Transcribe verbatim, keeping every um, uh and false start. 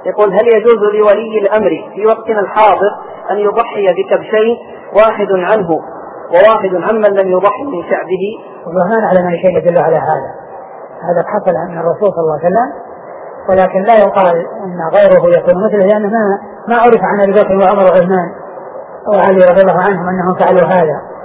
يقول هل يجوز لولي الأمر في وقتنا الحاضر أن يضحي بكبشين واحد عنه وواحد عمن لم يضحي من شعبه؟ والله ما نعلم أي شيء يدل على هذا. هذا حصل عن الرسول صلى الله عليه وسلم، ولكن لا يقال أن غيره يكون مثله، لأنه ما عرف عن أبي بكر وعمر وعثمان وعلي رضي الله عنهم أنهم فعلوا هذا.